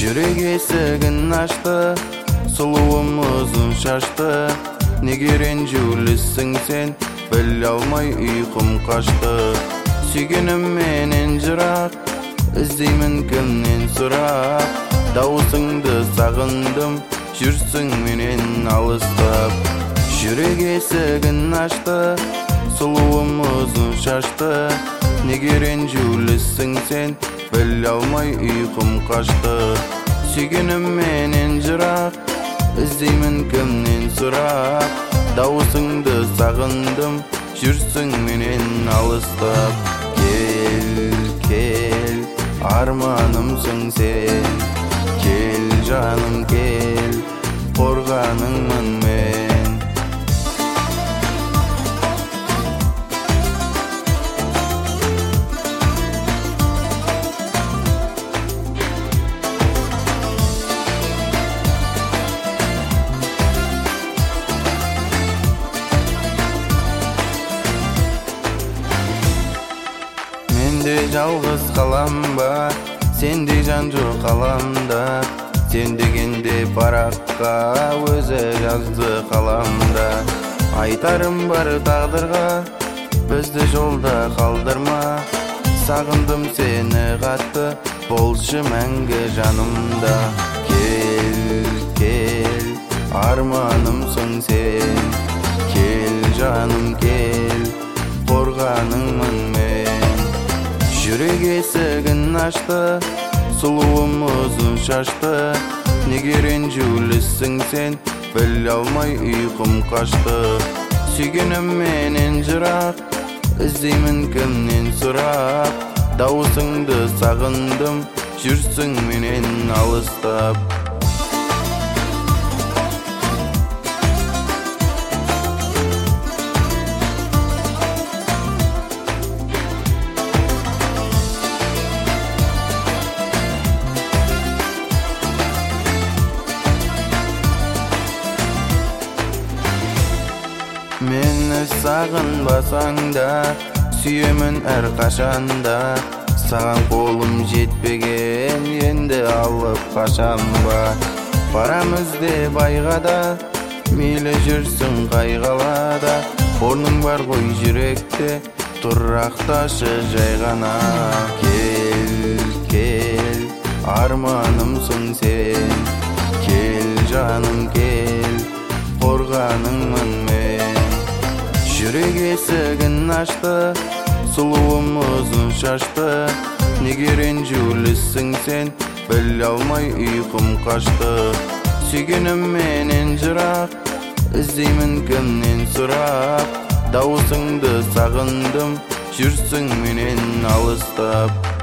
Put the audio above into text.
Жүрек есігін ашты, сұлуым ұзын шашты. Неге ренжулісің сен, біле алмай ұйқым қашты. Сүйгенім менен жырақ, іздеймін кімнен сұрақ. Дауысыңды сағындым, жүрсің менен алыстап. Жүрек есігін ашты, сұлуым ұзын шашты. Неге ренжулісің сен, біле алмай ұйқым қашты. Сүйгенім менен жырақ, іздеймін кімнен сұрақ. Дауысыңды сағындым, жүрсің менен алыстап. Кел, кел, арманымсың сен. Кел жаным кел, қорғаныңмын мен. Менде жалғыз қалам ба, сенде жан жоқ қаламда. Сен дегенде параққа өзі жазды қаламда. Айтарым бар тағдырға, бізді жолда қалдырма. Сағындым сені қатты, болшы мәңгі жанымда. Кел, кел, арманымсың сен. Кел жаным кел, қорғаныңмын мен. Жүрек есігін ашты, сұлуым ұзын шашты. Неге ренжулісің сен, біле алмай ұйқым қашты. Сүйгенім менен жырақ, іздеймін кімнен сұрақ. Дауысыңды сағындым, жүрсің менен алыстап. Мені сағынбасаң да, сүйемін әр қашанда. Саған қолым жетпеген, енді алып қашам ба. Барам іздеп айғада, мейлі жүрсің қай қалада. Орның бар ғой жүректе, тұрақташы жай ғана. Кел, кел, арманымсың сен. Кел жаным кел, қорғаныңмын мен. Жүрек есігін ашты, сұлуым ұзын шашты. Неге ренжулісің сен, біле алмай ұйқым қашты. Сүйгенім менен жырақ, іздеймін кімнен сұрақ. Дауысыңды сағындым, жүрсің менен алыстап.